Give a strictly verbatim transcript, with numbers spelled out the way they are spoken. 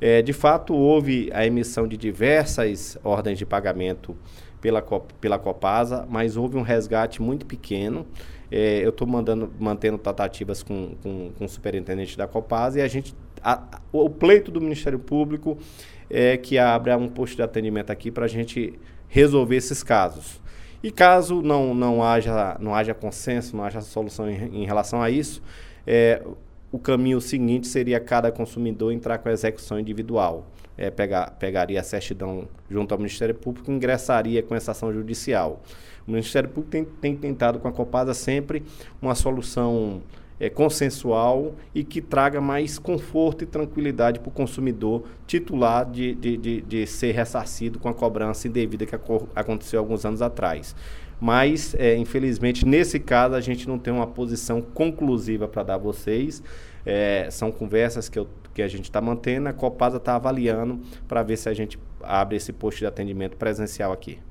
É, de fato, houve a emissão de diversas ordens de pagamento pela, pela Copasa, mas houve um resgate muito pequeno. É, eu estou mantendo tratativas com, com, com o superintendente da Copasa e a gente, a, o pleito do Ministério Público é que abra um posto de atendimento aqui para a gente resolver esses casos. E caso não, não, haja, não haja consenso, não haja solução em, em relação a isso, é, o caminho seguinte seria cada consumidor entrar com a execução individual. É, pegar, pegaria a certidão junto ao Ministério Público e ingressaria com essa ação judicial. O Ministério Público tem, tem tentado com a Copasa sempre uma solução é, consensual e que traga mais conforto e tranquilidade para o consumidor titular de, de, de, de ser ressarcido com a cobrança indevida que aconteceu alguns anos atrás. Mas, é, infelizmente, nesse caso, a gente não tem uma posição conclusiva para dar a vocês. É, são conversas que, eu, que a gente está mantendo, a Copasa está avaliando para ver se a gente abre esse posto de atendimento presencial aqui.